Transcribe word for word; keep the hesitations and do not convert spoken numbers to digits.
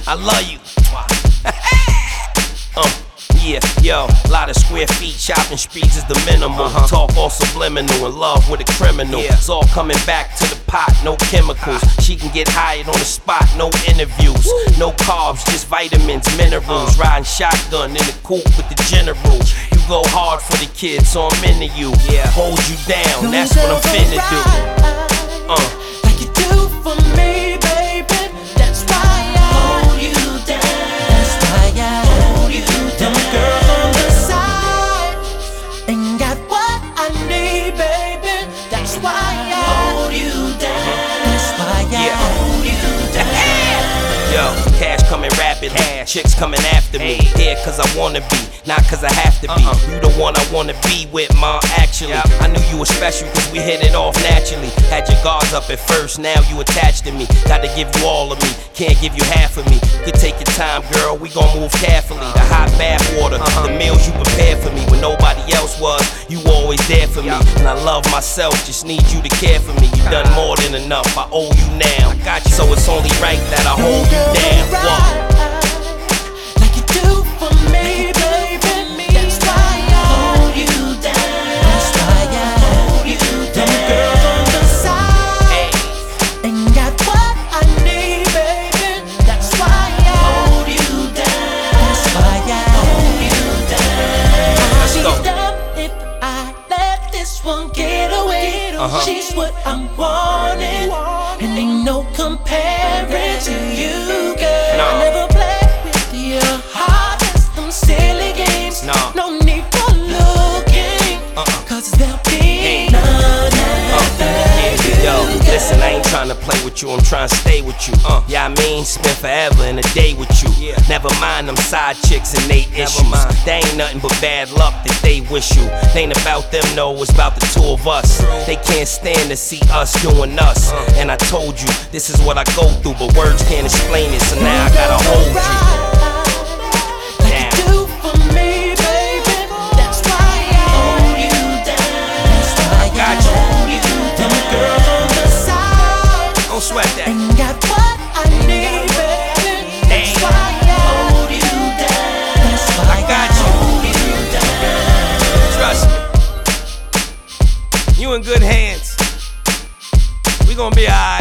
I love you. uh. Yeah, yo, lot of square feet, shopping streets is the minimum. Uh-huh. Talk all subliminal, in love with a criminal. Yeah. It's all coming back to the pot, no chemicals. She can get hired on the spot, no interviews. Woo. No carbs, just vitamins, minerals. Uh. Riding shotgun in the coupe with the general. You go hard for the kids, so I'm into you. Yeah. Hold you down, that's what I'm finna do. Uh. Like you do for me, baby. That's why I hold you down. That's why I hold you down. Girls on the side ain't got what I need, baby. That's why I hold you down. That's why I yeah. hold you down. Yo, cash coming rapidly, cash. Chicks coming after me. Here cause I wanna be, not cause I have to be. Uh-uh. You the one I wanna be with, ma, actually. Yep. I knew you were special cause we hit it off naturally. Had your guards up at first, now you attached to me. Gotta give you all of me, can't give you half of me. You could take your time, girl, we gon' move carefully. The hot bath water, uh-huh. the meals you prepared for me when nobody else was. You always there for yep. me, and I love myself, just need you to care for me. You done more than enough, I owe you now. I got you, so it's only right that I hold you down. What? Like you do for me, baby. That's why I hold you down. That's why I hold you down. Them girls on the side hey. ain't got what I need, baby. That's why I hold you down. That's why I hold you down. I'd be dumb if I let this one get away. Uh-huh. She's what I'm wanting, and ain't no comparing to you, girl. No. I never play with your heart, just them silly games. No, no need for looking, uh-uh. cause there'll be hey. none after uh, Yo, listen, I ain't tryna play with you, I'm tryna stay with you. Uh, yeah, I mean, spend forever in a day with you. Yeah. Never mind them side chicks and they issues. Mind. They ain't nothing but bad luck that they wish you. They ain't about them, no, it's about the two of us. True. They can't stand to see us doing us. Uh. And I told you, this is what I go through, but words can't explain it, so now I gotta hold you. Sweat that. Ain't got what I need, baby. That's why I hold you down. That's why I got you. hold you down. Trust me. You in good hands. We gonna be alright.